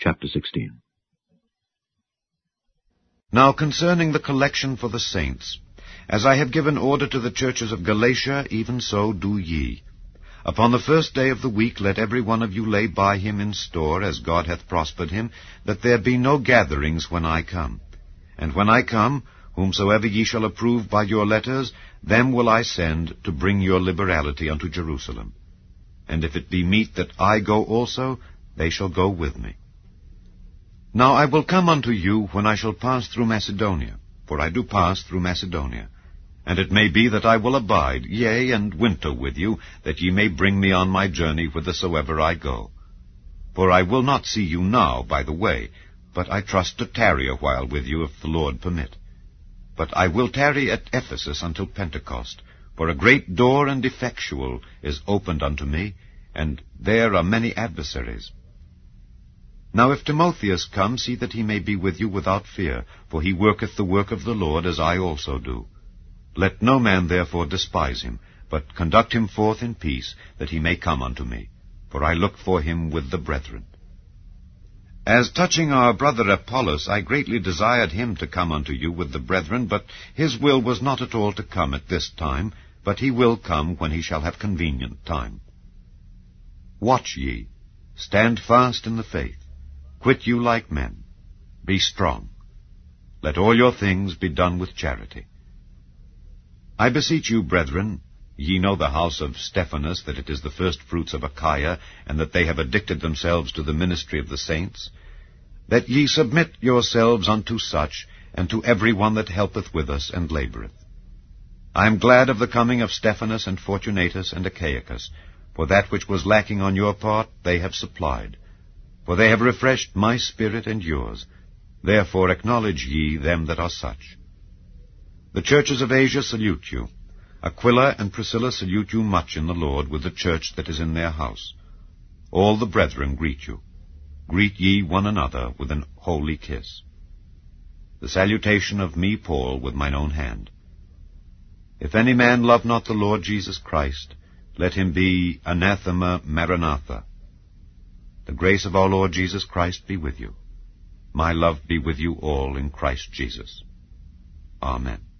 Chapter 16. Now concerning the collection for the saints, as I have given order to the churches of Galatia, even so do ye. Upon the first day of the week let every one of you lay by him in store, as God hath prospered him, that there be no gatherings when I come. And when I come, whomsoever ye shall approve by your letters, them will I send to bring your liberality unto Jerusalem. And if it be meet that I go also, they shall go with me. Now I will come unto you when I shall pass through Macedonia, for I do pass through Macedonia. And it may be that I will abide, yea, and winter with you, that ye may bring me on my journey whithersoever I go. For I will not see you now by the way, but I trust to tarry a while with you, if the Lord permit. But I will tarry at Ephesus until Pentecost, for a great door and effectual is opened unto me, and there are many adversaries. Now if Timotheus come, see that he may be with you without fear, for he worketh the work of the Lord, as I also do. Let no man therefore despise him, but conduct him forth in peace, that he may come unto me, for I look for him with the brethren. As touching our brother Apollos, I greatly desired him to come unto you with the brethren, but his will was not at all to come at this time, but he will come when he shall have convenient time. Watch ye, stand fast in the faith, quit you like men, be strong. Let all your things be done with charity. I beseech you, brethren, ye know the house of Stephanas, that it is the firstfruits of Achaia, and that they have addicted themselves to the ministry of the saints, that ye submit yourselves unto such, and to every one that helpeth with us and laboureth. I am glad of the coming of Stephanas and Fortunatus and Achaicus, for that which was lacking on your part they have supplied. For they have refreshed my spirit and yours. Therefore acknowledge ye them that are such. The churches of Asia salute you. Aquila and Priscilla salute you much in the Lord, with the church that is in their house. All the brethren greet you. Greet ye one another with an holy kiss. The salutation of me, Paul, with mine own hand. If any man love not the Lord Jesus Christ, let him be anathema maranatha. The grace of our Lord Jesus Christ be with you. My love be with you all in Christ Jesus. Amen.